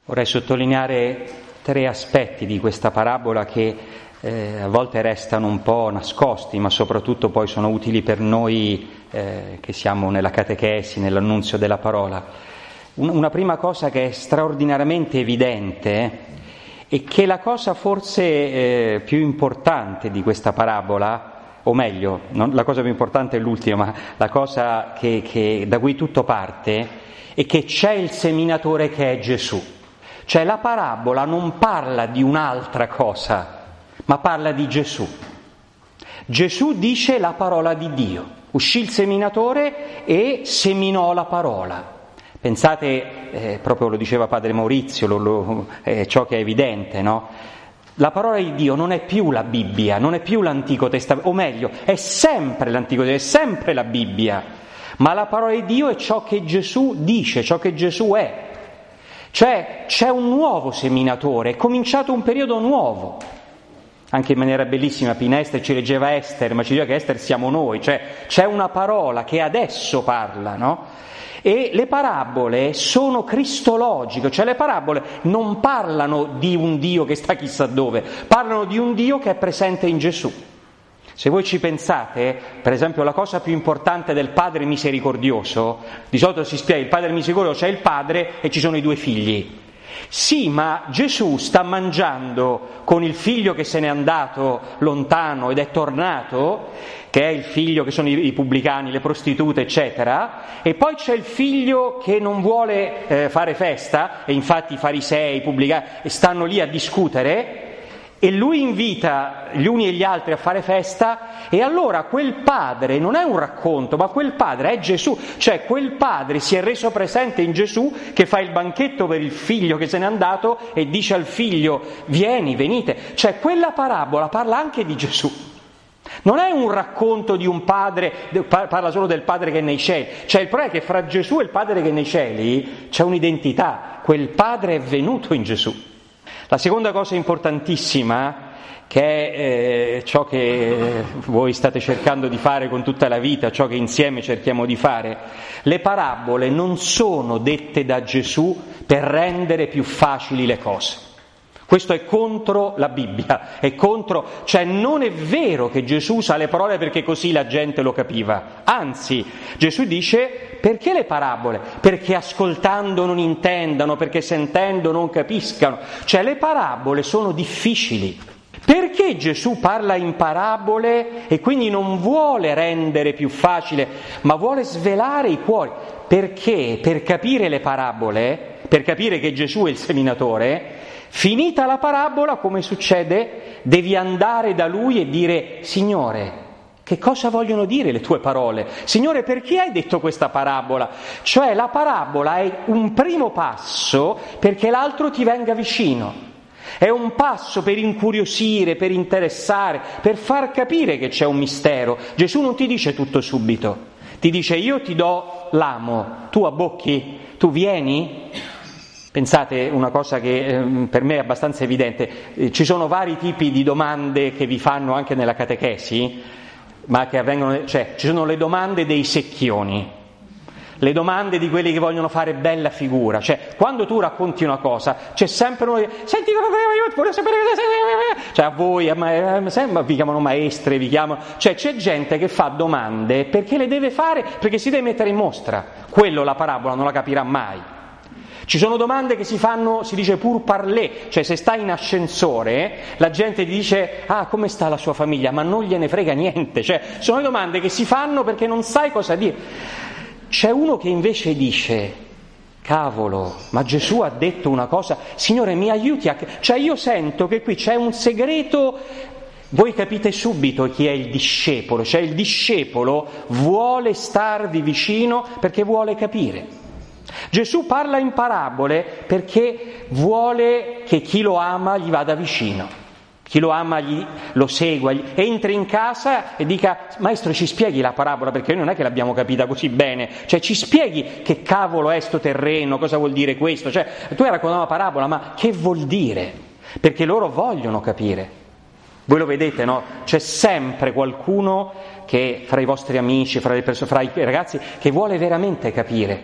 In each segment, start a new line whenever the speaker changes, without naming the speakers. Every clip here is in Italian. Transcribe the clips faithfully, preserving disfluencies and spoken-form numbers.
Vorrei sottolineare tre aspetti di questa parabola che eh, a volte restano un po' nascosti, ma soprattutto poi sono utili per noi eh, che siamo nella catechesi, nell'annunzio della parola. Un, una prima cosa che è straordinariamente evidente è che la cosa forse eh, più importante di questa parabola, o meglio, non, la cosa più importante è l'ultima, ma la cosa che, che, da cui tutto parte, è che c'è il seminatore che è Gesù. Cioè la parabola non parla di un'altra cosa, ma parla di Gesù. Gesù dice la parola di Dio. Uscì il seminatore e seminò la parola. Pensate, eh, proprio lo diceva padre Maurizio, lo, lo, è ciò che è evidente, no? La parola di Dio non è più la Bibbia, non è più l'Antico Testamento, o meglio, è sempre l'Antico Testamento, è sempre la Bibbia, ma la parola di Dio è ciò che Gesù dice, ciò che Gesù è. Cioè c'è un nuovo seminatore, è cominciato un periodo nuovo. Anche in maniera bellissima Pinester ci leggeva Ester, ma ci diceva che Ester siamo noi, cioè c'è una parola che adesso parla, no? E le parabole sono cristologiche, cioè le parabole non parlano di un Dio che sta chissà dove, parlano di un Dio che è presente in Gesù. Se voi ci pensate, per esempio, la cosa più importante del Padre misericordioso, di solito si spiega il Padre misericordioso, c'è il Padre e ci sono i due figli. Sì, ma Gesù sta mangiando con il figlio che se n'è andato lontano ed è tornato, che è il figlio che sono i, i pubblicani, le prostitute, eccetera, e poi c'è il figlio che non vuole eh, fare festa, e infatti i farisei, i pubblicani stanno lì a discutere, e lui invita gli uni e gli altri a fare festa, e allora quel padre non è un racconto, ma quel padre è Gesù, cioè quel padre si è reso presente in Gesù che fa il banchetto per il figlio che se n'è andato e dice al figlio vieni, venite, cioè quella parabola parla anche di Gesù. Non è un racconto di un padre, parla solo del padre che è nei cieli, cioè il problema è che fra Gesù e il padre che è nei cieli c'è un'identità, quel padre è venuto in Gesù. La seconda cosa importantissima, che è eh, ciò che voi state cercando di fare con tutta la vita, ciò che insieme cerchiamo di fare, le parabole non sono dette da Gesù per rendere più facili le cose. Questo è contro la Bibbia, è contro, cioè non è vero che Gesù usa le parole perché così la gente lo capiva. Anzi, Gesù dice perché le parabole? Perché ascoltando non intendano, perché sentendo non capiscano. Cioè le parabole sono difficili. Perché Gesù parla in parabole e quindi non vuole rendere più facile, ma vuole svelare i cuori? Perché per capire le parabole, per capire che Gesù è il seminatore, finita la parabola, come succede, devi andare da lui e dire: Signore, che cosa vogliono dire le tue parole? Signore, perché hai detto questa parabola? Cioè la parabola è un primo passo perché l'altro ti venga vicino. È un passo per incuriosire, per interessare, per far capire che c'è un mistero. Gesù non ti dice tutto subito, ti dice: io ti do l'amo, tu abbocchi, tu vieni? Pensate, una cosa che eh, per me è abbastanza evidente, eh, ci sono vari tipi di domande che vi fanno anche nella catechesi, ma che avvengono, cioè ci sono le domande dei secchioni, le domande di quelli che vogliono fare bella figura, cioè quando tu racconti una cosa c'è sempre uno che senti, voglio sapere cosa, cioè a voi, a me, sembra, vi chiamano maestre, vi chiamano, cioè c'è gente che fa domande perché le deve fare, perché si deve mettere in mostra, quello la parabola non la capirà mai. Ci sono domande che si fanno, si dice pour parler, cioè se stai in ascensore la gente ti dice: ah, come sta la sua famiglia, ma non gliene frega niente, cioè sono le domande che si fanno perché non sai cosa dire. C'è uno che invece dice: cavolo, ma Gesù ha detto una cosa, Signore mi aiuti a... cioè io sento che qui c'è un segreto. Voi capite subito chi è il discepolo, cioè il discepolo vuole starvi vicino perché vuole capire. Gesù parla in parabole perché vuole che chi lo ama gli vada vicino, chi lo ama gli, lo segua, gli, entri in casa e dica: maestro, ci spieghi la parabola, perché noi non è che l'abbiamo capita così bene, cioè ci spieghi che cavolo è sto terreno, cosa vuol dire questo, cioè tu hai raccontato una parabola, ma che vuol dire? Perché loro vogliono capire. Voi lo vedete, no? C'è sempre qualcuno che fra i vostri amici, fra le persone, fra i ragazzi, che vuole veramente capire.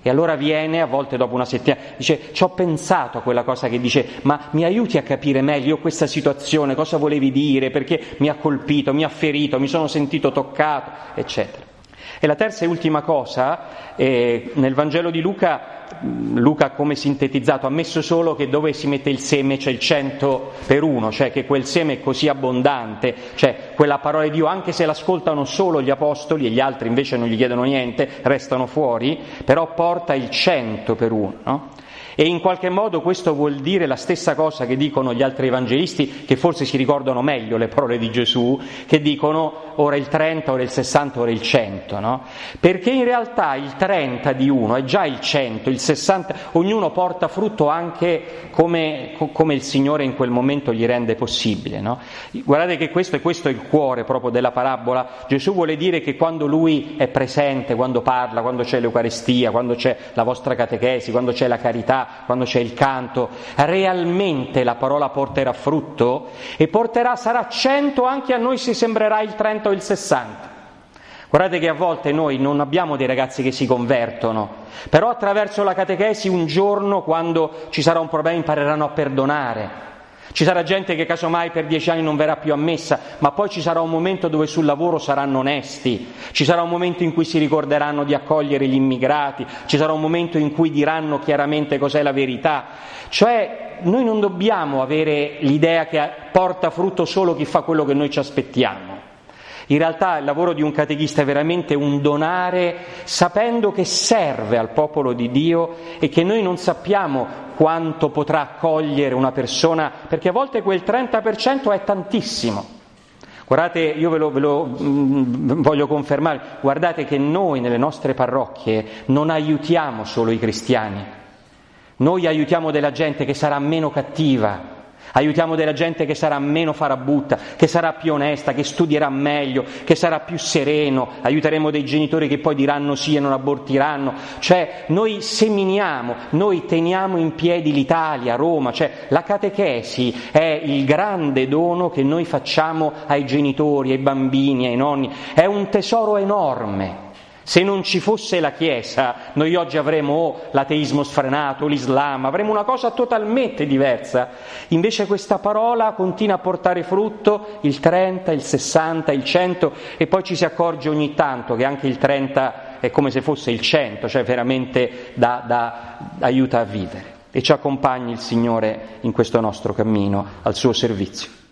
E allora viene, a volte dopo una settimana, dice: ci ho pensato a quella cosa che dice, ma mi aiuti a capire meglio questa situazione, cosa volevi dire, perché mi ha colpito, mi ha ferito, mi sono sentito toccato, eccetera. E la terza e ultima cosa, eh, nel Vangelo di Luca, Luca come sintetizzato ha messo solo che dove si mette il seme c'è il cento per uno, cioè che quel seme è così abbondante, cioè quella parola di Dio, anche se l'ascoltano solo gli apostoli e gli altri invece non gli chiedono niente, restano fuori, però porta il cento per uno, no? E in qualche modo questo vuol dire la stessa cosa che dicono gli altri evangelisti, che forse si ricordano meglio le parole di Gesù, che dicono ora il trenta, ora il sessanta, ora il cento, no? Perché in realtà il trenta di uno è già il cento, il sessanta, ognuno porta frutto anche come, come il Signore in quel momento gli rende possibile, no? Guardate che questo, e questo è il cuore proprio della parabola. Gesù vuole dire che quando Lui è presente, quando parla, quando c'è l'Eucaristia, quando c'è la vostra catechesi, quando c'è la carità, quando c'è il canto, realmente la parola porterà frutto e porterà, sarà cento anche a noi se sembrerà il trenta o il sessanta. Guardate che a volte noi non abbiamo dei ragazzi che si convertono, però attraverso la catechesi un giorno, quando ci sarà un problema, impareranno a perdonare. Ci sarà gente che casomai per dieci anni non verrà più ammessa, ma poi ci sarà un momento dove sul lavoro saranno onesti, ci sarà un momento in cui si ricorderanno di accogliere gli immigrati, ci sarà un momento in cui diranno chiaramente cos'è la verità. Cioè noi non dobbiamo avere l'idea che porta frutto solo chi fa quello che noi ci aspettiamo. In realtà il lavoro di un catechista è veramente un donare sapendo che serve al popolo di Dio e che noi non sappiamo quanto potrà accogliere una persona, perché a volte quel trenta per cento è tantissimo. Guardate, io ve lo, ve lo mh, voglio confermare, guardate che noi nelle nostre parrocchie non aiutiamo solo i cristiani, noi aiutiamo della gente che sarà meno cattiva, aiutiamo della gente che sarà meno farabutta, che sarà più onesta, che studierà meglio, che sarà più sereno, aiuteremo dei genitori che poi diranno sì e non abortiranno, cioè noi seminiamo, noi teniamo in piedi l'Italia, Roma, cioè la catechesi è il grande dono che noi facciamo ai genitori, ai bambini, ai nonni, è un tesoro enorme. Se non ci fosse la Chiesa, noi oggi avremo oh, l'ateismo sfrenato, l'Islam, avremo una cosa totalmente diversa. Invece questa parola continua a portare frutto, il trenta, il sessanta, il cento, e poi ci si accorge ogni tanto che anche il trenta è come se fosse il cento, cioè veramente da, da, aiuta a vivere. E ci accompagni il Signore in questo nostro cammino al suo servizio.